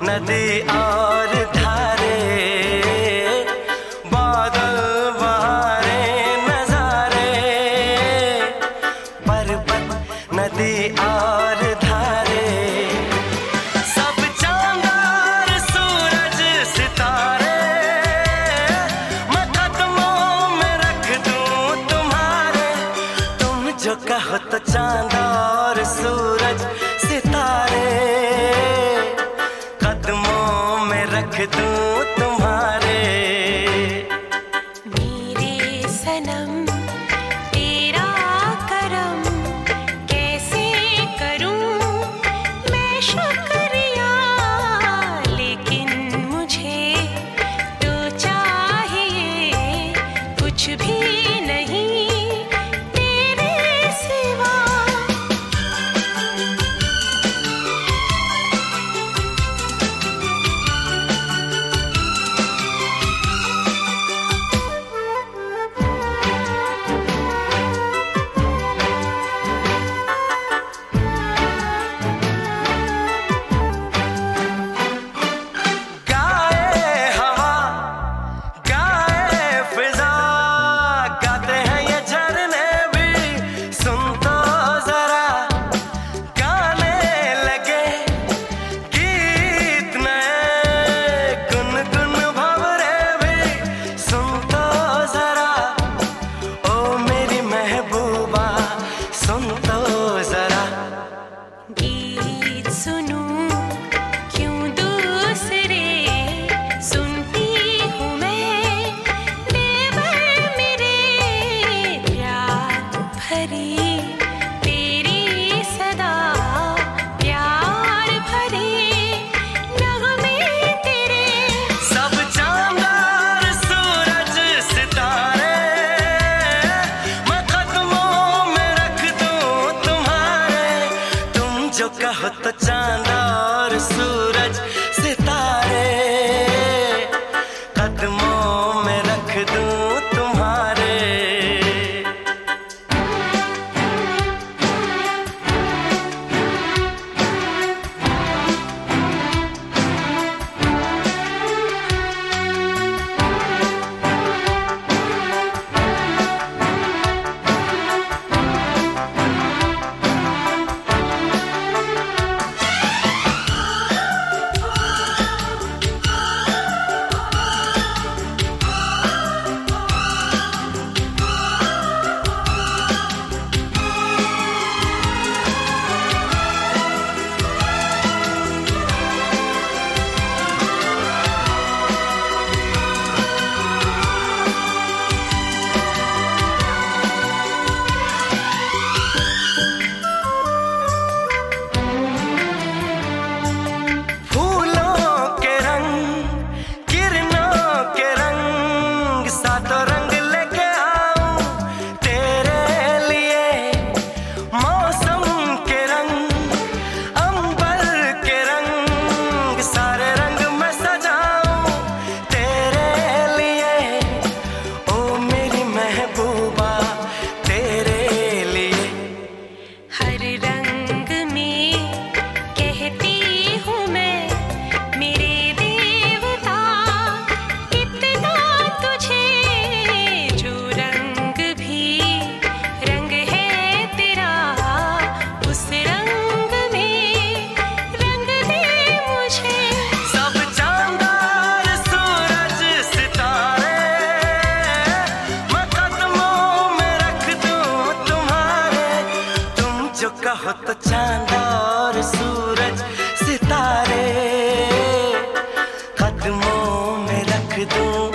नदी और धारे, बादल बहारे नजारे, पर्वत नदी और धारे, सब चांद और सूरज सितारे, मैं कदमों में रख दूं तुम्हारे। तुम जो कहो तो चांद और सूरज सितारे, कदमों में रख दूं तुम्हारे। मेरे सनम तेरा करम कैसे करूं मैं शुक्रिया, लेकिन मुझे तो चाहिए कुछ भी नहीं तेरे सिवा। गीत सुनूं क्यों दूसरे सुनती हूँ मैं, देवर मेरे प्यार भरी तेरी सदा, प्यार भरे नगमे तेरे। सब चांद और सूरज सितारे, मैं कदमों में रख दूं तुम्हारे। तुम जो कहो तो चांद और सूरज सितारे, कदमों में रख दूं तुम्हारे। कहो तो चांद और सूरज सितारे, कदमों में रख दूं